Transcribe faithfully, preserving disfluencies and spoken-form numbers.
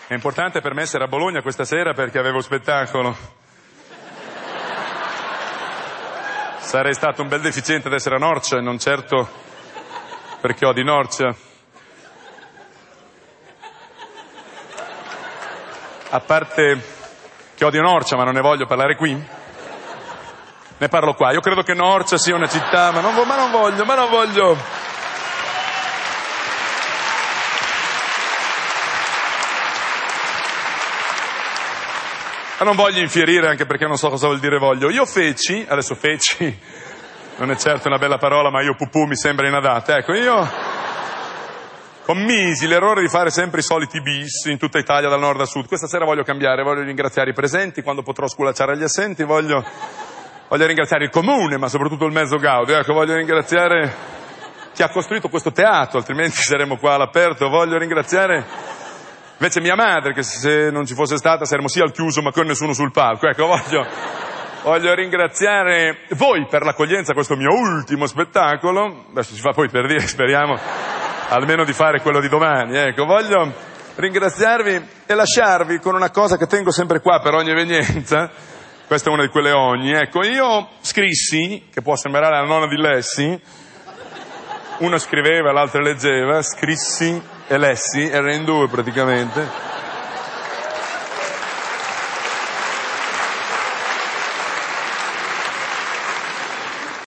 È importante per me essere a Bologna questa sera perché avevo spettacolo. Sarei stato un bel deficiente ad essere a Norcia, non certo perché ho di Norcia. A parte che odio Norcia, ma non ne voglio parlare qui. Ne parlo qua. Io credo che Norcia sia una città, ma non, vo- ma non voglio, ma non voglio. Ma non voglio infierire, anche perché non so cosa vuol dire voglio. Io feci, adesso feci, non è certo una bella parola, ma io pupù mi sembra inadatta. Ecco, io commisi l'errore di fare sempre i soliti bis in tutta Italia, dal nord a sud. Questa sera voglio cambiare, voglio ringraziare i presenti, quando potrò sculacciare gli assenti, voglio, voglio ringraziare il comune, ma soprattutto il mezzo Gaudio. Ecco, voglio ringraziare chi ha costruito questo teatro, altrimenti saremmo qua all'aperto. Voglio ringraziare invece mia madre, che se non ci fosse stata saremmo sì al chiuso, ma con nessuno sul palco. Ecco, voglio, voglio ringraziare voi per l'accoglienza a questo mio ultimo spettacolo. Adesso si fa poi per dire, speriamo almeno di fare quello di domani. Ecco, voglio ringraziarvi e lasciarvi con una cosa che tengo sempre qua per ogni evenienza. Questa è una di quelle ogni. Ecco, io scrissi, che può sembrare la nonna di Lessi, uno scriveva, l'altro leggeva, scrissi e lessi, era in due praticamente.